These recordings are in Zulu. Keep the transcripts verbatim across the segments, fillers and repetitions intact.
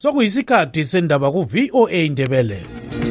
Sokuyisikhathi sendaba ku V O A Ndebele.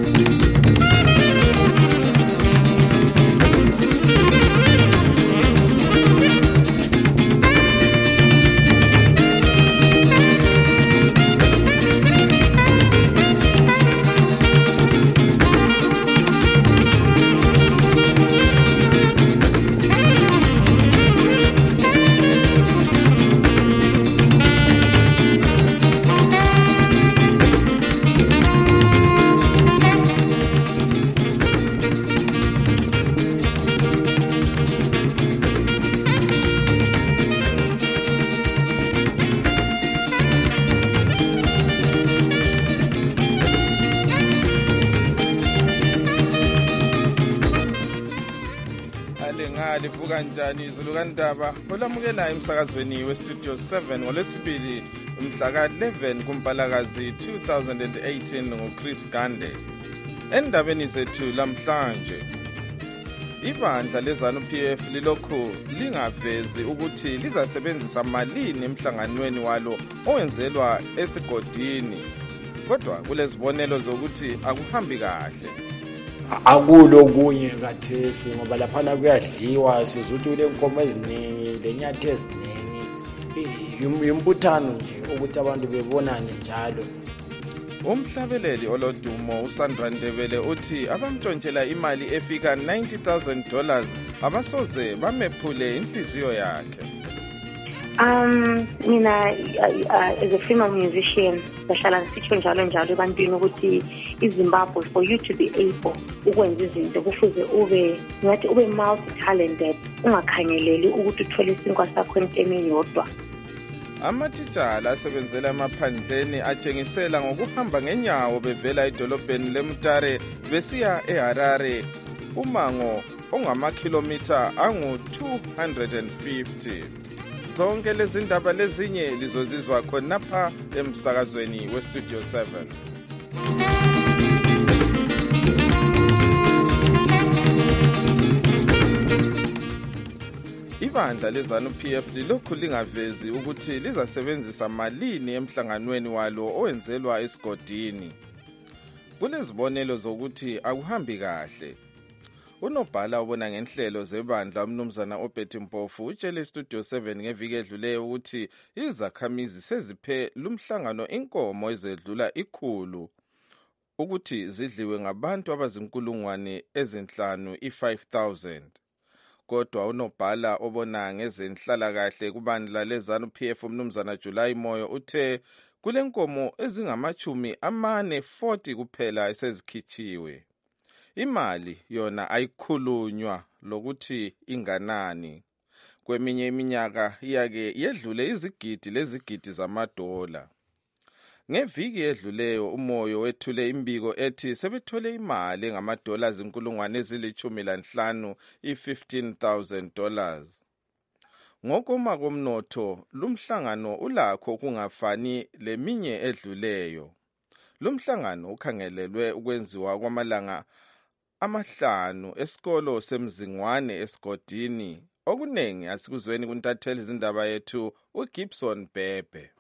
Livuka kanjani izulu kandaba olamukela emsakazweni we Studio seven ngolesibili umhla ka eleven kuMpalakazi two thousand eighteen ngoChris Gande. Endabeni zethu lamhlanje, ibandla leZANU P F lilokhu lingavezi ukuthi lizasebenzisa malini emhlanganweni walo owenzelwa esigodini, kodwa kulezibonelo zokuthi akuhambi kahle. Akulo kunye kathesi ngoba laphana kuyadliwa, sizuthi kule nkomo eziningi lenyathe eziningi, imbuthano nje ukuthi abantu bebonane njalo. Umhlabeleli olodumo uSandra Ndebele uthi abamtshontshela imali efika ninety thousand dollars abasoze bamephule inhliziyo yakhe. Um, mina uh, as a female musician, bahlala sitsho njalo njalo ebantwini ukuthi iZimbabwe, for you to be able ukwenza izinto kufuze ube ngathi ube multi talented, ungakhangeleli ukuthi uthole isinkwa sakho entemini yodwa. Amatitshala asebenzela emaphandleni atshengisela ngokuhamba ngenyawo bevela edolobheni leMutare besiya eHarare umango ongamakhilomitha angu two hundred fifty. Zonke lezi ndaba lezinye lizozizwa khonapha emsakazweni we Studio seven. Ibandla leZANU P F lilokhu lingavezi ukuthi lizasebenzisa malini emhlanganweni walo owenzelwa esigodini. Kulezibonelo zokuthi akuhambi kahle. Unobhala ubona ngenhlelo zebandla umnumzana Obert Mpofu utshele Studio seven ngeviki edluleyo ukuthi izakhamizi seziphe lumhlangano inkomo ezedlula ikhulu ukuthi zidliwe ngabantu abazinkulungwane ezinhlanu i-five thousand. Kodwa unobhala obona ngezenhlalakahle kubandla leZANU P F umnumzana July Moyo uthe kule nkomo ezingamachumi amane forty kuphela esezikhichiwe. Imali yona ayikhulunywa lokuthi inganani. Kweminye iminyaka iyake yedlule izigidi lezigidi zamadola. Ngeviki edluleyo uMoyo wethule imbiko ethi sebethole imali engamadola azinkulungwane ezilithumi lanhlanu i-fifteen thousand dollars. Ngokoma komnotho lumhlangano ulakho kungafani leminye edluleyo. Lumhlangano ukhangelelwe ukwenziwa kwamalanga amahlanu esikolo semzingwane esigodini. Okunengi asikuzweni kuntatheli izindaba yethu uGibson Bebe.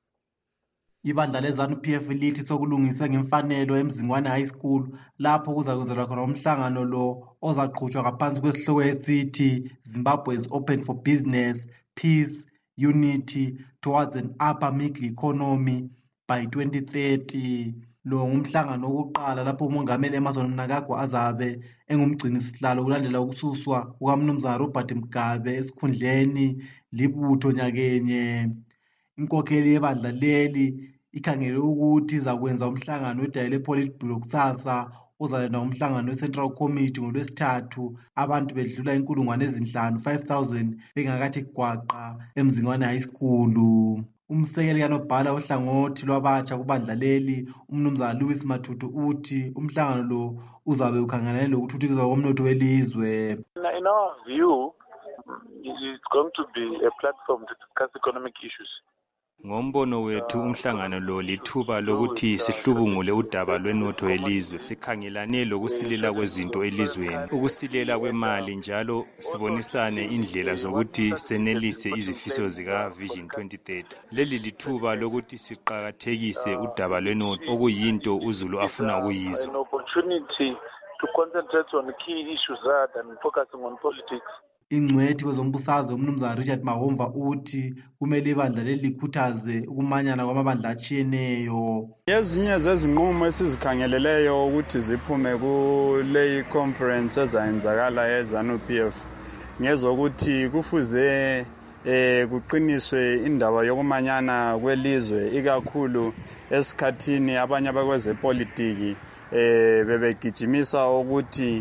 Ibandla leZANU P F lithi sokulungiswe ngemfanelo emzingwane high school lapho kuzakwenzelwa khona umhlangano lo ozaqhutshwa ngaphansi kwesihloko esithi Zimbabwe is open for business, peace, unity towards an upper middle economy by twenty thirty. Lo ngumhlangano wokuqala lapho umongameli Emmerson Mnangagwa azabe engumgcini sihlalo kulandela ukususwa kukaMnumzana Robert Mugabe esikhundleni libutho nyakenye. Inkokheli yebandla leli ikhangele ukuthi izakwenza umhlangano wedayile Politburo kusasa ozalenda umhlangano weCentral Committee ngolwesithathu abantu bedlula inkulungwane ezinhlanu five thousand bengakathi gwaqa emzingwane high school. Umsekeli kanobhala ohlangothi lwabatsha kubandla leli umnumzana Louis Matutu uthi umhlangano lo uzabe ukhangelane lokuthuthukiswa komnotho welizwe. In our view, it's going to be a platform to discuss economic issues. Ngombono wethu umhlangano lo lithuba lokuthi sihlubungule udaba lwenotho elizwe, sikhangelane lokusilela kwezinto elizweni, ukusilela kwemali, njalo sibonisane indlela zokuthi senelise izifiso zika Vision twenty thirty. Leli lithuba lokuthi siqakathekise udaba lwenotho okuyinto uZulu afuna ukuyizwa. An opportunity to concentrate on key issues rather than focusing on politics. Ingcwethi kwezombusazwe umnumzana Richard Mahomva uthi kumele ibandla leli likhuthaze ukumanyana kwamabandla atshiyeneyo. Ezinye zezinqumo esizikhangeleleyo ukuthi ziphume kuleyi conference ezayenzakala eZANU P F ngezokuthi kufuze eh kuqiniswe indaba yokumanyana kwelizwe ikakhulu esikhathini abanye abakwezepolitiki eh bebegijimisa ukuthi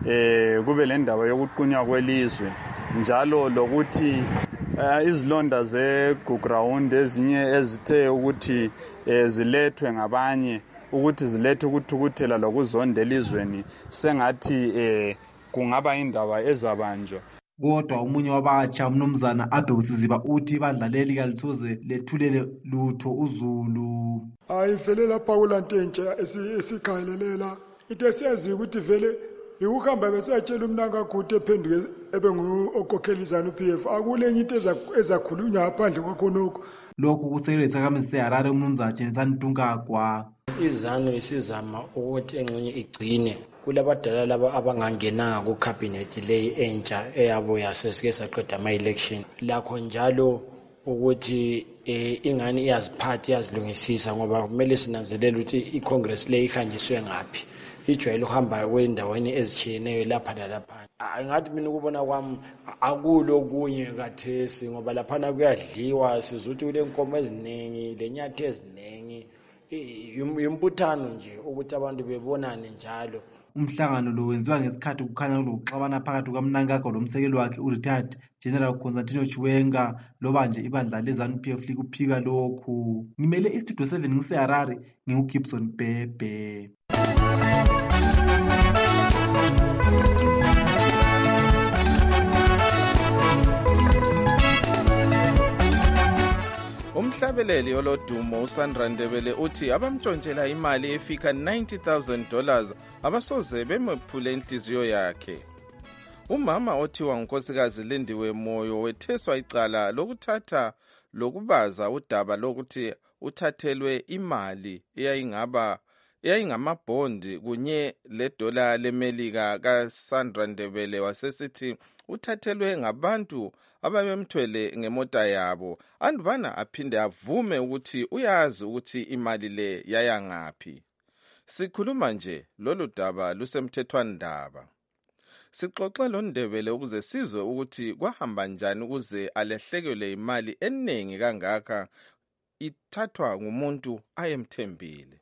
eh kube le ndaba yokuqunywa kwelizwe, njalo lokuthi uh, izilonda zeGuground ezinye ezithe ukuthi eh, zilethwe ngabanye ukuthi zilethwe ukuthukuthela lokuzonda elizweni sengathi eh kungaba indaba ezabanjwa. Kodwa umunye wabatsha umnumzana Abel Siziba uthi ibandla leli kalithuze lethulele lutho uZulu. Hayi vele lapha kulanto entsha esikhangelela into esiyazi ukuthi vele ukuhamba besiyatshela umnanga Guti ephenduke ebe nguokhokhela iZANU P F akulenye into ezakhulunywa ngaphandle kwakhonokho. Lokhu kusekelwe sakamisi seHarare umnumzana Jensen Tunkagwa. iZANU isizama ukuthi engxenye igcine kulabadala laba abangangenanga ku cabinet leyi entsha eyabo yasesike saqeda ama election lakho njalo ukuthi ingani iyaziphatha iyazilungisisa ngoba kumele sinanzelele ukuthi iCongress leyi ihanjiswe ngapi, ijwayele ukuhamba kwendaweni ezitshiyeneyo lapha lalapha. Ngathi mina ukubona kwami akulo kunye kathesi ngoba laphana kuyadliwa, sizuthi kule nkomo eziningi lenyathe eziningi, imbuthano nje ukuthi abantu bebonane njalo. Umhlangano lo wenziwa ngesikhathi kukhanya kulokuxabana phakathi kukaMnangagwa lomsekeli wakhe uRetired General Constantino Chiwenga loba nje ibandla leZANU P F likuphika lokhu. Ngimele istudio seven ngiseHarare nginguGibson Bebe. Umhlabeleli olodumo uSandra Ndebele uthi abamtshontshela imali efika ninety thousand dollars abasoze bemephule inhliziyo yakhe. Umama othiwa ngunkosikazi Lindiwe Moyo wetheswa icala lokuthatha lokubaza udaba lokuthi uthathelwe imali eyayingaba eyayingamabhondi kunye ledola leMelika kaSandra Ndebele wasesithi uthathelwe ngabantu ababemthwele ngemota yabo andubana aphinde avume ukuthi uyazi ukuthi imali le yayangaphi. Sikhuluma nje lolu daba lusemthethwandaba. Sixoxe lo Ndebele ukuze sizwe ukuthi kwahamba njani ukuze alehlekelwe imali eningi kangaka ithathwa ngumuntu ayemthembile.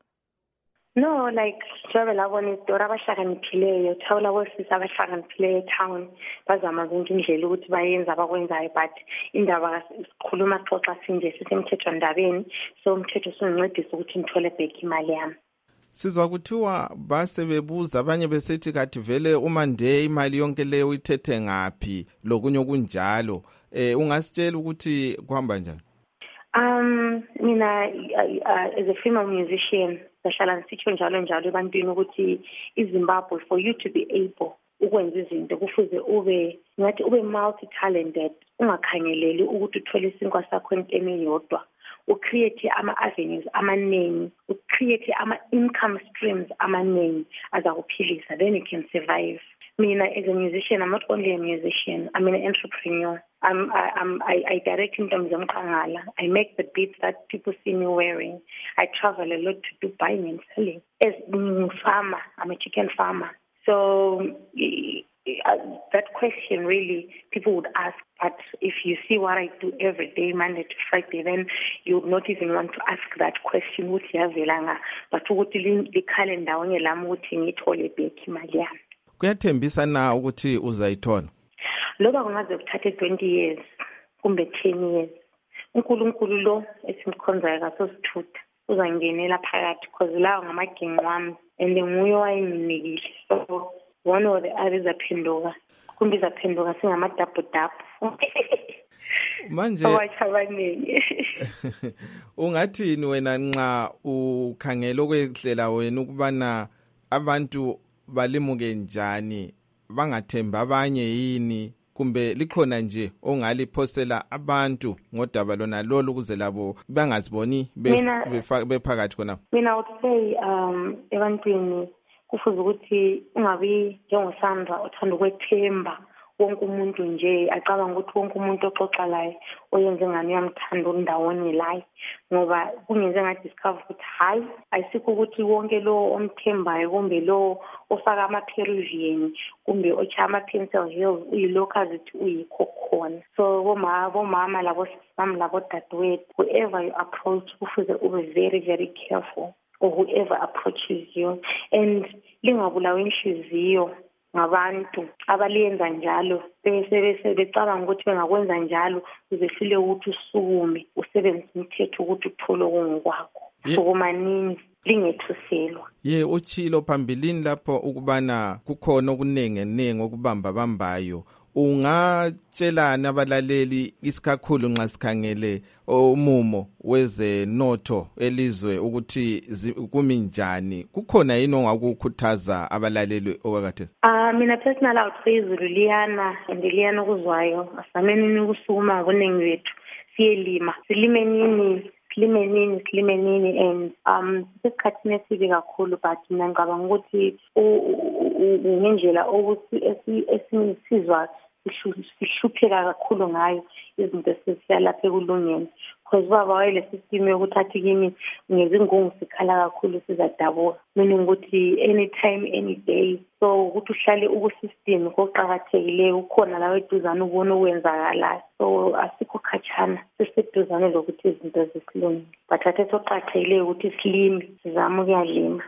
No, like njengoba labona isidora abahlakaniphileyo thawula kwesisa abahlakaniphileyo etown bazama zonke indlela ukuthi bayenze abakwenzayo, but indaba sikhuluma xoxa sinje sisemthethwandabeni, so umthetho usungincedisa ukuthi ngithole back imali yami. Sizwa kuthiwa base bebuza abanye besethi kathi vele uma nde imali yonke leyo uyithethe ngaphi lokunye kunjalo. Eh ungasitshela ukuthi kuhamba njani? Um mina uh, as a female musician sahlala ngisitsho njalo njalo ebantwini ukuthi iZimbabwe for you to be able ukwenza izinto kufuze ube ngathi ube multi talented, ungakhangeleli ukuthi uthole isinkwa sakho entweni yodwa, ucreate ama avenues amaningi, ucreate ama income streams amaningi azakuphilisa, then you can survive. Mina as a musician, I'm not only a musician, I'm an entrepreneur. I'm, I, I'm, I, I direct in terms of Mkangala. I make the beats that people see me wearing. I travel a lot to do buying and selling. As a farmer, I'm a chicken farmer. So uh, that question really people would ask, but if you see what I do every day, Monday to Friday, then you would not even want to ask that question. But the calendar on your lam would ngithole back imali yami. Kuyathembisa na ukuthi uzayithola? Loba kungaze kuthathe twenty years kumbe ten years, uNkulunkulu lo esimkhonzayo kasosithutha uzangenela phakathi because lawo ngamaginqo wami and nguye wayenginikile. So one or the other izaphenduka kumbe izaphenduka singamadabhodabho. manje abachabaneni. Ungathini wena nxa ukhangela okwehlela wena ukubana abantu balimuke njani bangathemba abanye yini kumbe likhona nje ongaliphosela abantu ngodaba lona lolu ukuze labo bangaziboni bephakathi khona? Mina would say um ebantwini kufuze ukuthi ungabi njengosandra othanda ukwethemba wonke umuntu nje acabanga ukuthi wonke umuntu oxoxa laye oyenze ingane yamthanda ndawonye laye, ngoba kungenze ngadiscover ukuthi hayi ayisikho ukuthi wonke lo omthembayo kumbe lo ofaka ama-Peruvian kumbe ocha ama-pencil hills uyilokhu azithi uyikho khona. So bomama bomama labo sisami labo dadewethu, whoever you approach kufuze ube very very careful, or whoever approaches you, and lingabulawa inhliziyo ngabantu abaliyenza njalo bese bese becabanga ukuthi bengakwenza njalo uzehlule ukuthi usukume usebenzise umthetho ukuthi uthole okungokwakho. Sokumaningi lingethuselwa. Ye uchilo phambilini lapho ukubana kukhona okunenge nengi okubamba bambayo, ungatshelana abalaleli isikakhulu nxa sikhangele umumo weze notho elizwe ukuthi kumi njani? Kukhona yini ongakukhuthaza abalaleli okwakhathesi? Ah mina personal out phezulu liyana andiliyana ukuzwayo asamenini ukusukuma ngoningi wethu siyelima silime nini silime nini silime nini and um isikhathi nesibi kakhulu, but mina ngicabanga ukuthi ngendlela ukuthi esisizwa sihlupheka kakhulu ngayo izinto esiziyalapha ekulungeni, because baba wayele system yokuthi athi kimi ngezingungu sikhala kakhulu sizadabuka, meaning ukuthi anytime any day. So ukuthi uhlale ukusystem koqhakathekileyo ukhona la weduzana ubona okwenzakalayo, so asikho khatshana siseduzane lokuthi izinto zisilungile, but athe soqhakathekileyo ukuthi silime sizama ukuyalima.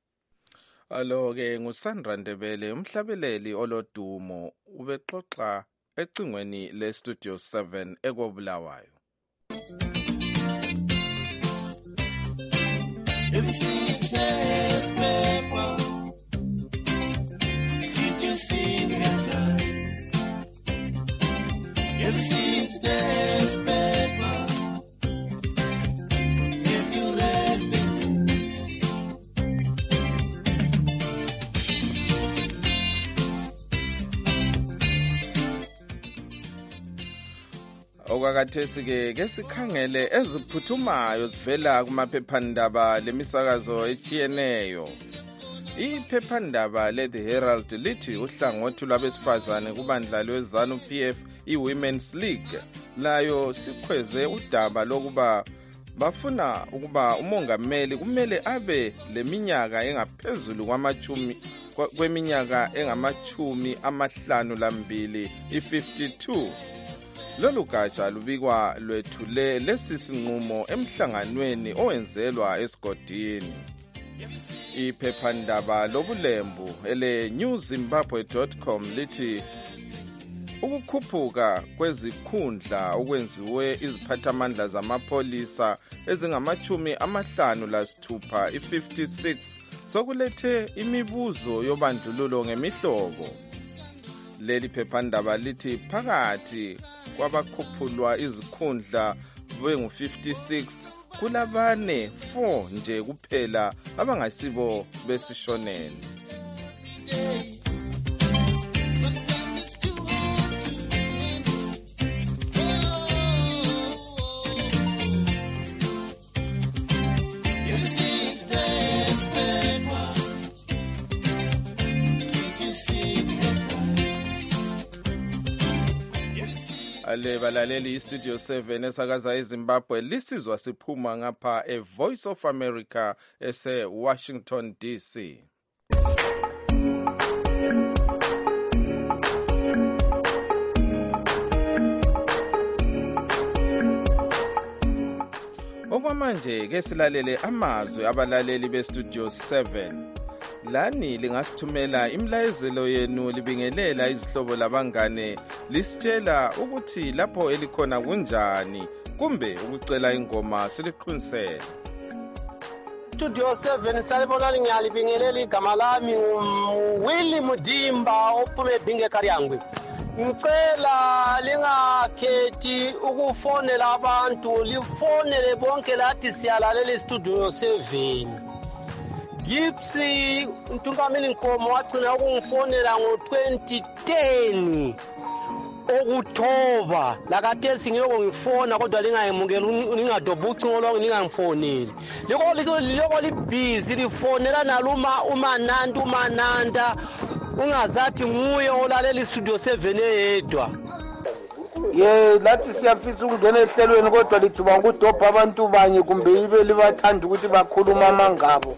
Alo ke nguSandra Ndebele umhlabeleli olodumo ubexoxa ecingweni le Studio seven ekobulawayo. Okwakathesi ke ke sikhangele eziphuthumayo zivela kumaphephandaba lemisakazo echiyeneyo. Iphephandaba le-The Herald lithi uhlangothi lwabesifazane kubandla lweZANU P F i-Women's League layo sikhweze udaba lokuba bafuna ukuba umongameli kumele abe leminyaka engaphezulu kwamachumi kweminyaka engamachumi amahlanu lambili i-fifty-two. Lolu gatsha lubikwa lwethule lesi sinqumo emhlanganweni owenzelwa esigodini. Iphephandaba lobulembu ele new zimbabwe dot com lithi ukukhuphuka kwezikhundla okwenziwe iziphathamandla zamapholisa ezingamachumi amahlanu lasithupha i-fifty-six sokulethe imibuzo yobandlululo ngemihlobo. Leli phephandaba lithi phakathi kwabakhuphulwa izikhundla bengu fifty-six kulabane four nje kuphela abangasibo besishoneni. Ale balaleli iStudio seven esakaza eZimbabwe lisizwa siphuma ngapha eVoice of America ese Washington D C. Okwamanje ke silalele amazwi abalaleli beStudio seven. Lani lingasithumela imlayezelo yenu libingelela izihlobo labangane lisitshela ukuthi lapho elikhona kunjani kumbe ukucela ingoma siliqhunisela. Studio seven salibonani ngiyalibingelela igama lami Willy Mudimba ophume Binge Karyangwe. ngicela lingakhethi ukufonela abantu lifonele bonke lathi siyalalela istudio seven. Gipsy Ntungamini Nkomo wagcina ukungifonela ngo-twenty ten Okuthoba lakatesi ngiyoko ngifona kodwa lingayemukeli lingadoba ucingo lwami lingangifoneli. Liko liko libhizi lifonela naluma umananda umananda ungazathi nguye olalela istudio seven eyedwa. Ye lathi siyafisa ukungena ehlelweni kodwa lithuba ngudobha abantu banye kumbe ibe libathanda ukuthi bakhuluma amangabo.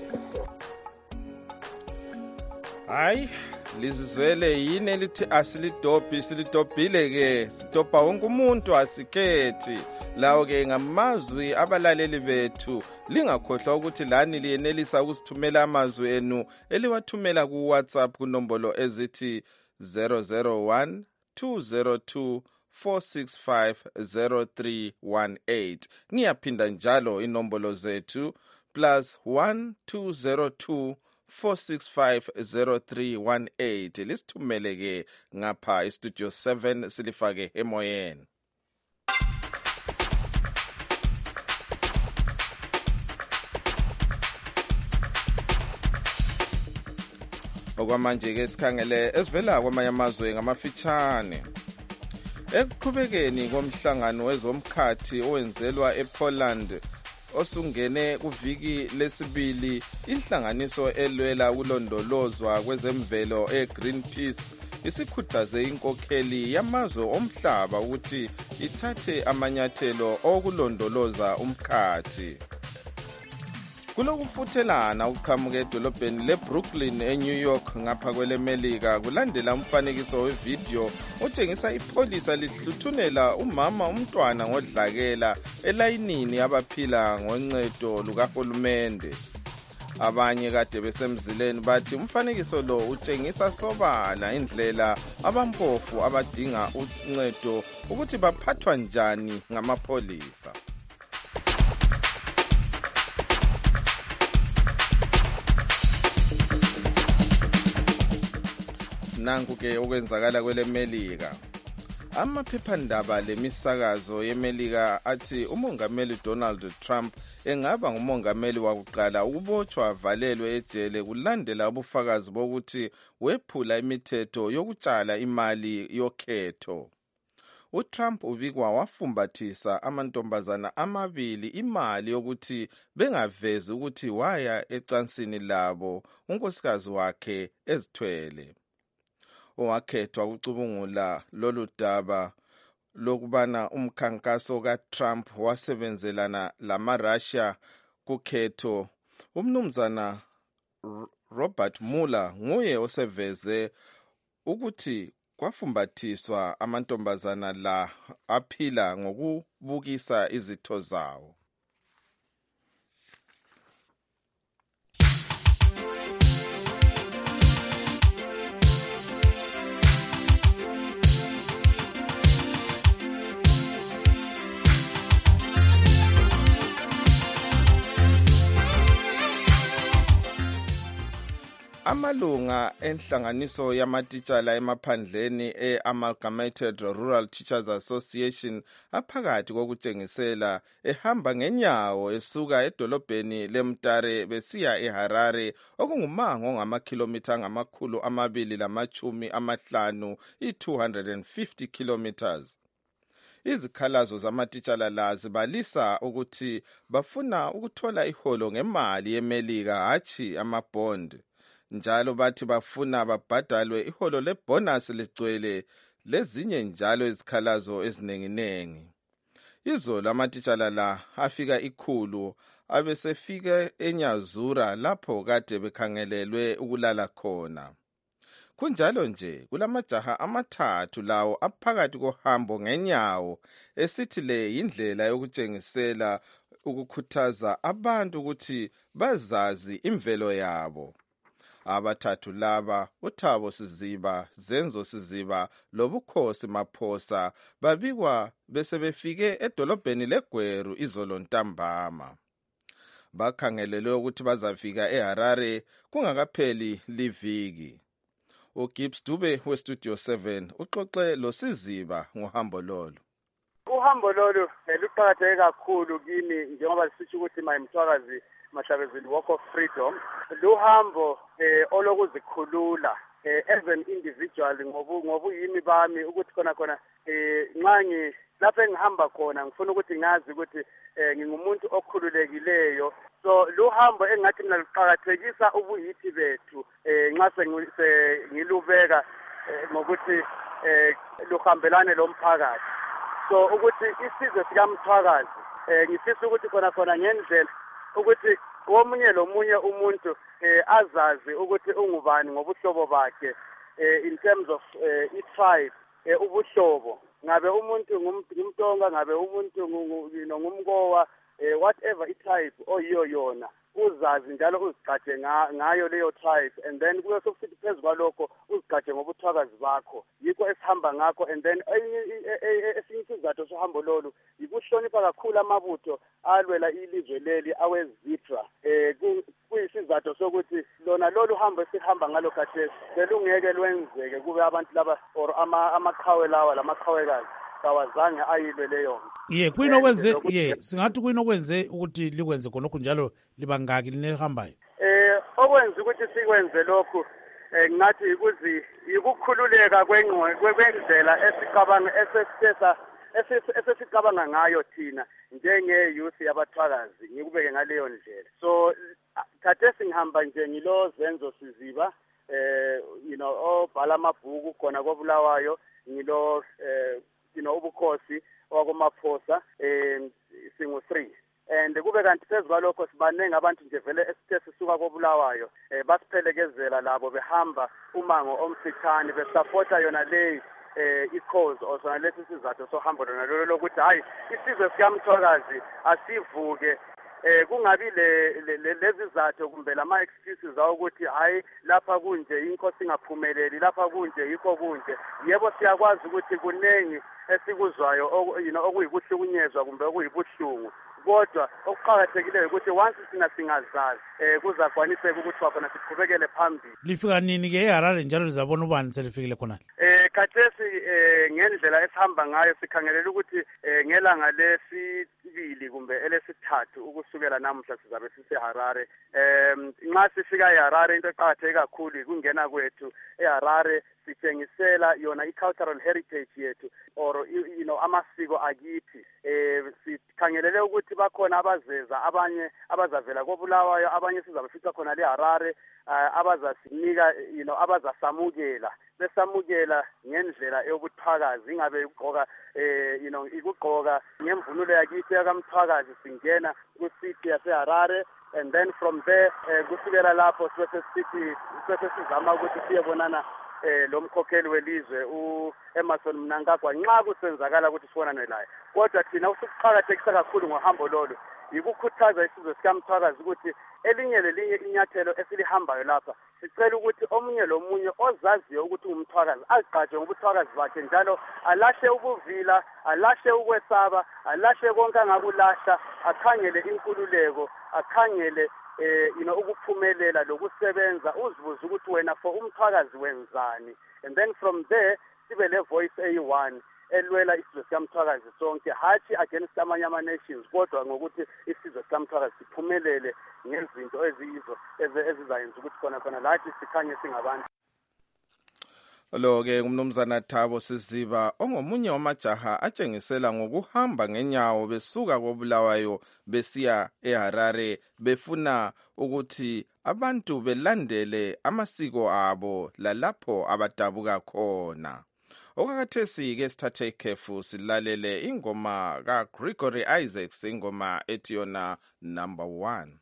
Hayi lizizwele yini elithi asilidobhi silidobhile ke sidobha wonke umuntu asikhethi lawo ke ngamazwi abalaleli bethu lingakhohlwa ukuthi lani liyenelisa ukusithumela amazwi enu eliwathumela ku WhatsApp kunombolo ezithi zero zero one two zero two four six five zero three one eight. Ngiyaphinda njalo inombolo zethu plus one two zero two four six five zero three one eight. Lisithumele ke ngapha istudio seven silifake emoyeni. Okwamanje ke sikhangele esivela kwamanye amazwe ngamafitshane. Ekuqhubekeni komhlangano wezomkhathi owenzelwa ePoland osungene kuviki lesibili, inhlanganiso elwela ukulondolozwa kwezemvelo eGreenpeace isikhuthaze inkokheli yamazwe omhlaba ukuthi ithathe amanyathelo okulondoloza umkhathi. Kulokufuthelana ukuqhamuka edolobheni leBrooklyn eNew York ngapha kwelemelika kulandela umfanekiso wevideo otshengisa ipolisa lihluthunela umama umntwana ngodlakela elayinini abaphila ngoncedo lukahulumende. Abanye kade besemzileni bathi umfanekiso lo utshengisa sobala indlela abampofu abadinga uncedo ukuthi baphathwa njani ngamapolisa. Nanku ke okwenzakala kwelemelika. Amaphephandaba lemisakazo yemelika athi umongameli Donald Trump engaba ngumongameli wakuqala ukubotshwa avalelwe ejele kulandela ubufakazi bokuthi wephula imithetho yokutshala imali yokhetho. uTrump ubikwa wafumbathisa amantombazana amabili imali yokuthi bengavezi ukuthi waya ecansini labo unkosikazi wakhe ezithwele. Owakhethwa ukucubungula lolu daba lokubana umkhankaso kaTrump wasebenzelana lamaRussia kukhetho, umnumzana Robert Mueller nguye oseveze ukuthi kwafumbathiswa amantombazana la aphila ngokubukisa izitho zawo. Amalunga enhlanganiso yamatitshala emaphandleni e-Amalgamated Rural Teachers Association aphakathi kokutshengisela ehamba ngenyawo esuka edolobheni leMtare besiya eHarare okungumango ngamakhilomitha ngamakhulu amabili lamachumi amahlanu i-two hundred fifty kilometers. Izikhalazo zamatitshala la zibalisa ukuthi bafuna ukuthola iholo ngemali yemelika hatshi amabond. Njalo bathi bafuna babhadalwe iholo lebonus ligcwele lezinye njalo izikhalazo ezinenginengi. Izolo amatitshala la afika ikhulu abesefika eNyazura lapho kade bekhangelelwe ukulala khona. Kunjalo nje kulamajaha amathathu lawo aphakathi kohambo ngenyawo esithi le indlela yokutshengisela ukukhuthaza abantu ukuthi bazazi imvelo yabo. Abathathu laba uThabo Siziba, Zenzo Siziba lobukhosi Maphosa babikwa bese befike edolobheni leGweru izolo ntambama. Bakhangelelwe ukuthi bazafika eHarare kungakapheli liviki. uGibbs Dube westudio seven uxoxe loSiziba ngohambo lolo. Uhambo lolu luqakatheke kakhulu kimi njengoba sisho ukuthi mayimthwakazi Mahlabezeli Walk of Freedom. Luhambo eh olokuzikhulula eh as an individual ngobu ngobuyimi bami ukuthi khona khona eh nxa lapho engihamba khona ngifuna ukuthi ngazi ukuthi eh ngingumuntu okhululekileyo. So luhambo engathi mina luqhakathekisa ubuyithi bethu eh nxa sengilubeka ngokuthi eh luhambelane lomphakathi. So ukuthi isizwe sikaMthwakazi eh ngifisa ukuthi khona khona ngendlela ukuthi womunye lomunye umuntu eh azazi ukuthi ungubani ngobuhlobo bakhe eh in terms of eh i-tribe eh ubuhlobo ngabe umuntu ngumtonga ngabe umuntu ngumkowa eh whatever i-tribe oyiyo yona uzazi njalo uzigcaje ngayo leyo tribe and then kuyo sokusithi phezulu lokho uzigcaje ngobuthwakazi bakho yikho esihamba ngakho and then esinye isizathu sohambo lolu yikuhlonipha kakhulu amabutho alwela ilizwe leli awezitra eh kuyisizathu sokuthi lona lolu hambo esihamba ngalo khathesi selungeke lwenzeke kube abantu laba or amaqhawe lawa lamaqhawekazi kawazange ayilwe leyo. Ye kuyinokwenze ye singathi kuyinokwenze ukuthi likwenze khonokho njalo libangaki linehambayo. Eh okwenza ukuthi sikwenze lokhu eh ngathi ukuzi ukukhululeka kwendlela esicabanga esesithetha esesicabanga ngayo thina njenge youth yabathwakazi ngikubeke ngaleyo ndlela. So khathesi ngihamba nje ngilo Zenzo Siziba eh you know obhala amabhuku khona koBulawayo ngilo eh you know ubukhosi wakomaphosa eh singo three and kube kanti phezulu lokho sibanenge abantu nje vele esithe sisuka koBulawayo eh basiphelekezela labo behamba umango omfitshane besupporta yona le eh i-cause osona lethi sizathu sohambo lona lolo lokuthi hayi isizwe sikaMthwakazi asivuke eh kungabi le lezi zathu kumbe lama excuses ukuthi hayi lapha kunje inkosi ingaphumeleli lapha kunje yikho kunje yebo siyakwazi ukuthi kunengi esikuzwayo you know okuyikuhlukunyezwa kumbe okuyibuhlungu kodwa okuqhakathekileyo ukuthi once sina singazazi eh kuzakwaniseka ukuthi khona siqhubekele phambili. Lifika nini ke eHarare njalo lizabona ubani selifikile khona? Eh khathesi eh ngendlela esihamba ngayo sikhangelela ukuthi eh ngelanga lesibili kumbe elesithathu ukusukela namuhla sizabe siseHarare. Eh nxa sifika eHarare into eqhakatheke kakhulu ukungena kwethu eHarare sitshengisela yona i-cultural heritage yethu or you know amasiko akithi eh sikhangelele ukuthi bakhona abazeza abanye abazavela koBulawayo abanye sizabe sica khona leHarare abazasinika you know abazasamukela besamukela ngendlela yobuthwakazi ingabe ugqoka eh you know ikugqoka ngemvunulo yakithi yakamthwakazi singena ku-city yaseHarare and then from there kusukela lapho bese sithi bese sizama ukuthi siyebonana eh lo mkhokheli welizwe uEmmerson Mnangagwa nxa kusenzakala ukuthi sibonane naye kodwa thina usiqhakathekisa kakhulu ngohambo lolu yikukhuthaza isizwe sikaMthwakazi ukuthi elinye lelinye inyathelo esilihambayo lapha sicela ukuthi omunye lomunye ozaziyo ukuthi umthwakazi azigcaje ngobuthwakazi bakhe njalo alahle ubuvila alahle ukwesaba alahle konke angakulahla akhangele inkululeko akhangele eh you know ukuphumelela lokusebenza uzibuza ukuthi wena for umthwakazi wenzani and then from there sibe le voice eyi one elwela isizwe sikaMthwakazi sonke hathi against amanye ama nations kodwa ngokuthi isizwe sikaMthwakazi siphumelele ngezinto eziyizo ezizayenza ukuthi khona khona lathi sikhanye singabantu. Lo-ke umnumzana Thabo Siziba ongomunye wamajaha atshengisela ngokuhamba ngenyawo besuka koBulawayo besiya eHarare befuna ukuthi abantu belandele amasiko abo lalapho abadabuka khona. Okakathesi ke sithathe ikhefu silalele ingoma kaGregory Isaacs ingoma ethi yona number one.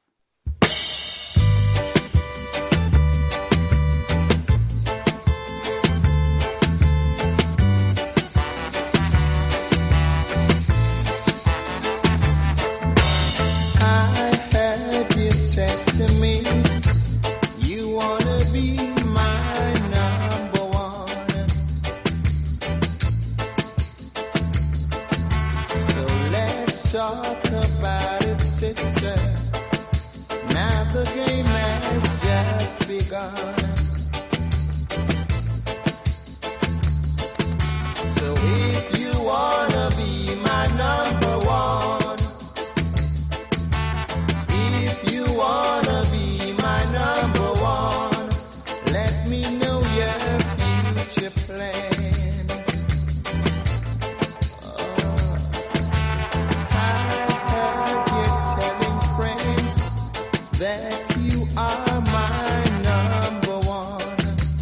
Talk about it, sister. Now the game has just begun. are my number one.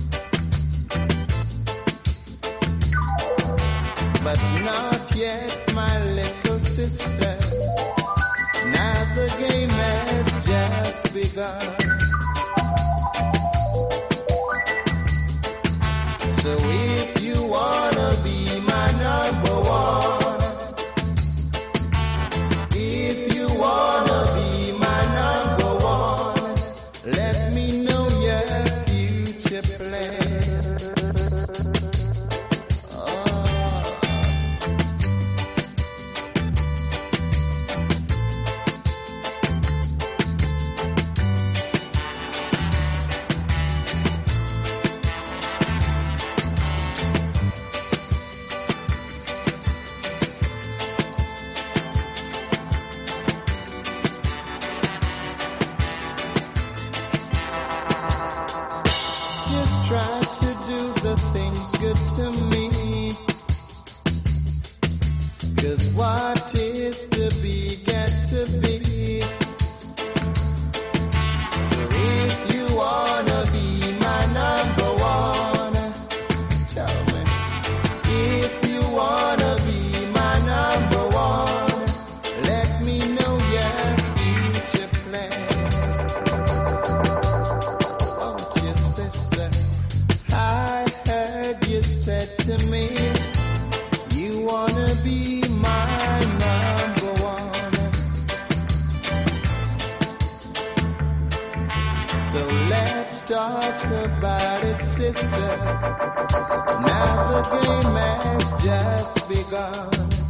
But not yet, my little sister. Now the game has just begun. So if you wanna be my number one, if you wanna be my number one, let me know your future plan. Just try to do the things good to me, 'cause what is to be got to be. So if you wanna be my number one, tell me. If you wanna be my number one, let me know your future plan. To me, you wanna be my number one. So let's talk about it, sister. Now the game has just begun.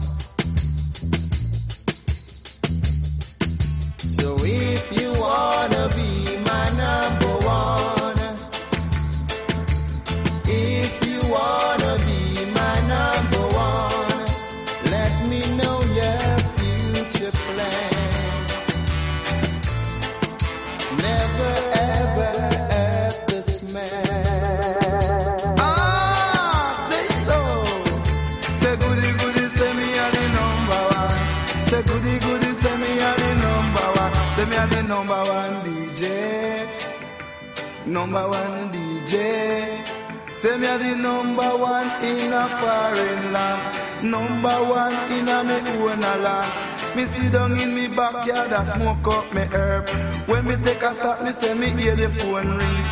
So if you wanna be my number one, if you wanna be my number one, let me know your future plan. Never ever ever smile. Ah, say so. Say goody goody, say me are the number one. Say goody goody, say me are the number one. Say me are the number one D J. Number one D J. Say me a the number one in a foreign land, number one in a me own land. Me sit down in me backyard and smoke up me herb. When me take a stop, me say me hear the phone ring.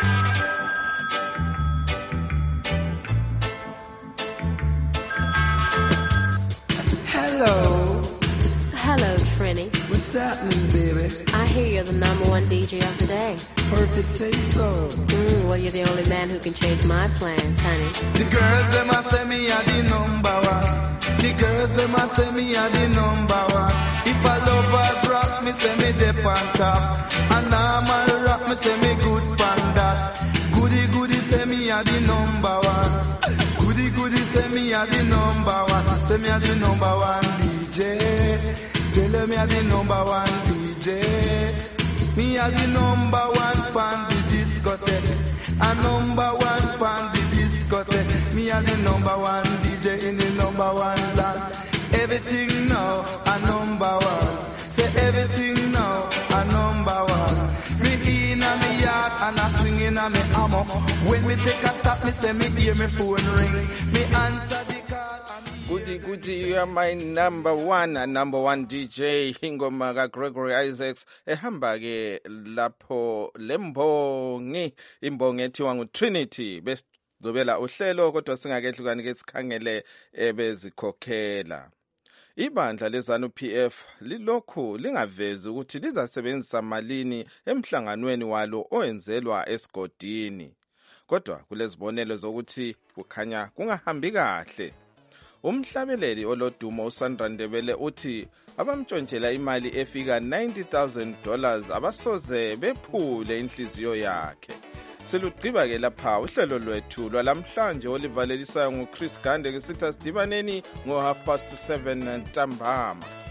Hello. Hello, Trini. What's happening, baby? I hear you're the number one D J of the day. Perfect say so. Mm, well, you're the only man who can change my plans, honey. The girls, them a say me a the number one. The girls, them a say me a the number one. If a lovers rock, me say me dip on top. And normal rock, me say me good pan that. Goody goody say me a the number one. Goody goody say me a the number one. Say me a the number one D J. Tell me a the number one D J. Me a the number one fan the discotheque. A number one fan the discotheque. Me a the number one D J in the number one land. Everything now a number one. Say everything now a number one. Me in a me yard and a swing in a me hammer. When me take a stop, me say me hear me phone ring. Me answer the call. Goody goody, you are my number one, number one D J. Ingoma ka Gregory Isaacs ehamba ke lapho lembongi imbongi ethiwa ngu Trinity. Besizobela uhlelo kodwa singakehlukani ke sikhangele ebezikhokhela. Ibandla lezanu P F lilokhu lingavezi ukuthi lizasebenzisa malini emhlanganweni walo owenzelwa esigodini. Kodwa kulezibonelo zokuthi kukhanya kungahambi kahle. Umhlabeleli olodumo uSandra Ndebele uthi abamtshontshela imali efika ninety thousand dollars abasoze bephule inhliziyo yakhe. Selugqiba ke lapha uhlelo lwethu lwalamhlanje olivalelisayo nguChris Gande ke sithi asidibaneni ngo half past seven ntambama.